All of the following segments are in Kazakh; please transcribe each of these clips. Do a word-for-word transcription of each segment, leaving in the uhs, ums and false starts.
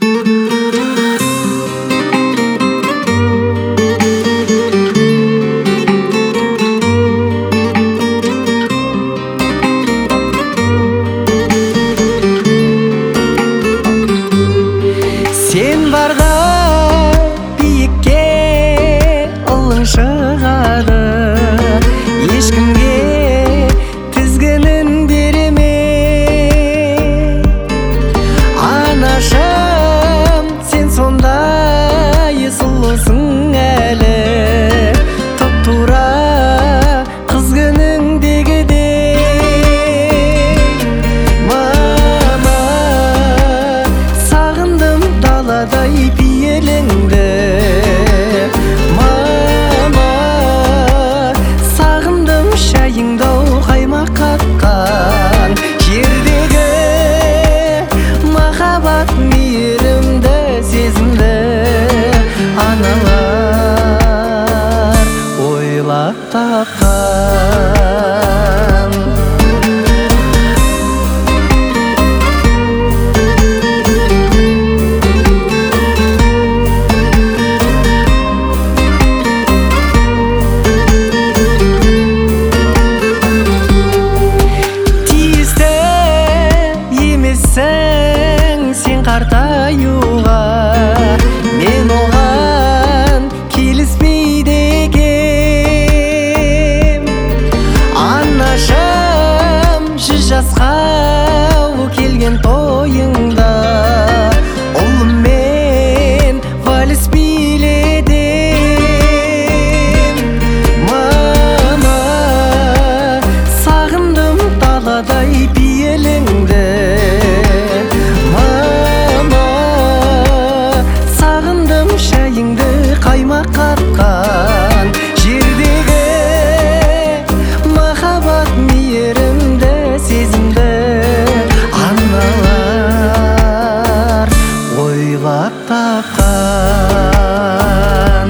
Sen barda biikке ылың шығады, ешкімге тізгінін берме. Анашым, сен сондай сұлусың әлі, тұп-тура қыз күніңдегідей. Мама, сағындым даладай пиеліңді. Мама, сағындым шайыңдау қаймақ қатқан жердегі махаббат мейірімді сезімді аналар ойлап тапқан. Сен қартаюға, мен оған келіспейді екем. Анашым, жүз жасқа келген тойыңда ұлыммен вальс биледім. Мама, сағындым даладай пиеліңді. Шайыңды қаймақ қатқан жердегі махаббат мейірімді сезімді аналар ойлап тапқан.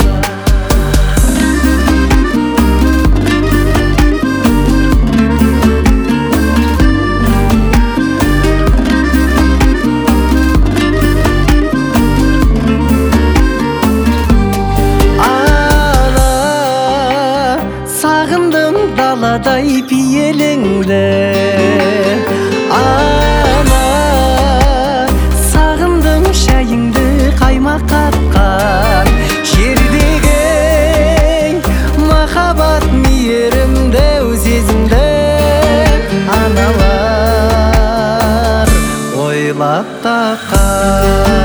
Сағындым даладай пиеліңді. Ана, сағындым шайыңды қаймақ қатқан жердегі махаббат мейірімді сезімді аналар ойлап тапқан.